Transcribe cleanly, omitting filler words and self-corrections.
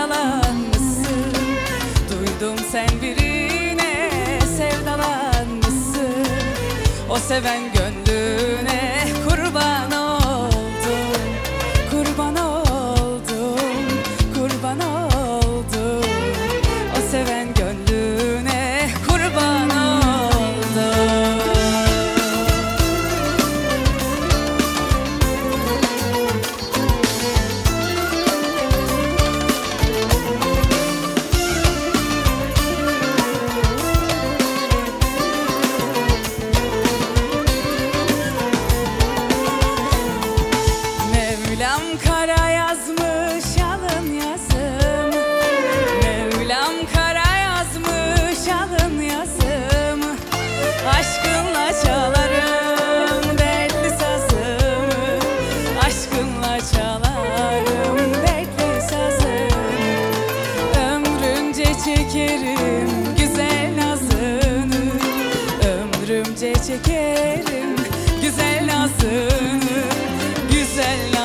sevdalanmışsın. Duydum sen birine sevdalanmışsın. O seven gönlüne kurban oldum, kurban oldum, kurban oldum. O seven gönlüne kurban oldum. Mevlam kara yazmış alın yazım, Mevlam kara yazmış alın yazım. Aşkınla çalarım dertli sazımı, aşkınla çalarım dertli sazımı. Ömrümce çekerim güzel nazını, ömrümce çekerim güzel nazını, güzel